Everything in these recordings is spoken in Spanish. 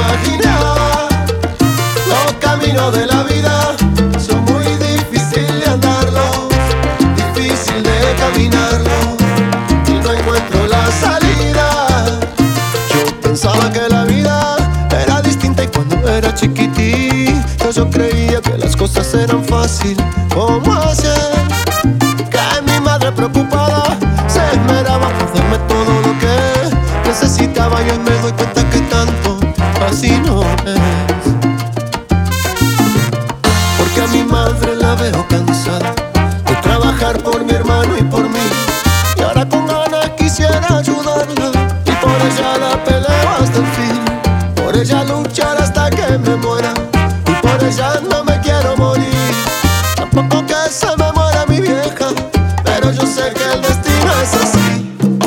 imaginar. Los caminos de la vida son muy difíciles de andarlos, difícil de caminarlos, y no encuentro la salida. Yo pensaba que la vida era distinta y cuando era chiquitito yo creía que las cosas eran fáciles. ¿Cómo hacer? Que mi madre preocupada se esmeraba por darme todo lo que necesitaba, y hoy me doy cuenta que tanto así no es. Porque a mi madre la veo cansada de trabajar por mi hermano y por mí, y ahora con ganas quisiera ayudarla, y por ella la peleo hasta el fin, por ella luchar hasta que me muera, y por ella no me quiero morir. Tampoco que se me muera mi vieja, pero yo sé que el destino es así.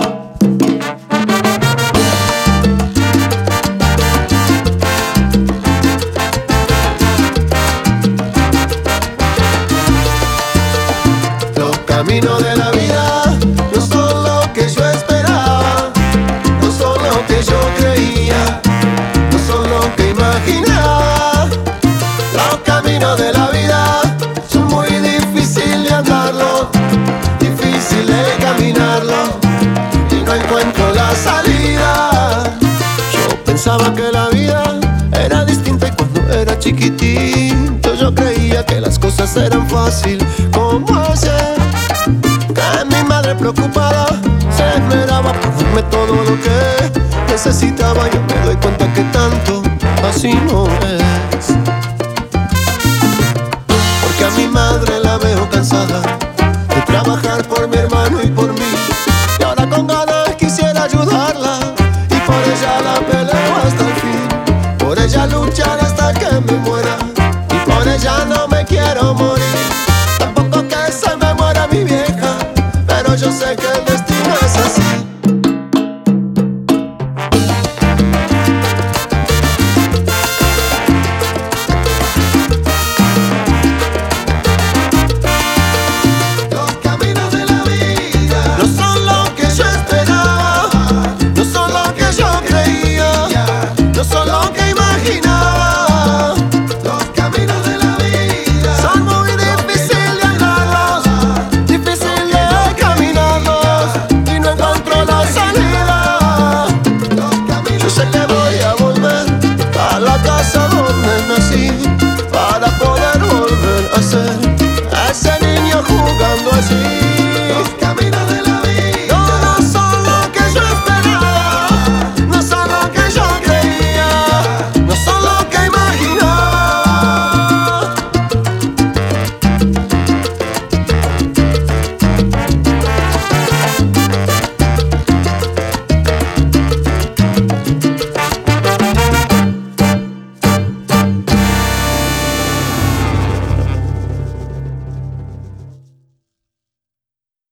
Los caminos de la vida no son lo que yo esperaba, no son lo que yo creía, no son lo que imaginaba. Los caminos de la vida son muy difíciles de andarlos, difícil de caminarlos, y no encuentro la salida. Yo pensaba que la vida era distinta y cuando era chiquitito yo creía que las cosas eran fáciles. ¿Cómo hacer? Que mi madre preocupada se esmeraba por darme todo lo que necesitaba, yo me doy cuenta que tanto así no es. Porque a mi madre la veo cansada de trabajar por mi hermano y por mí, y ahora con ganas quisiera ayudar,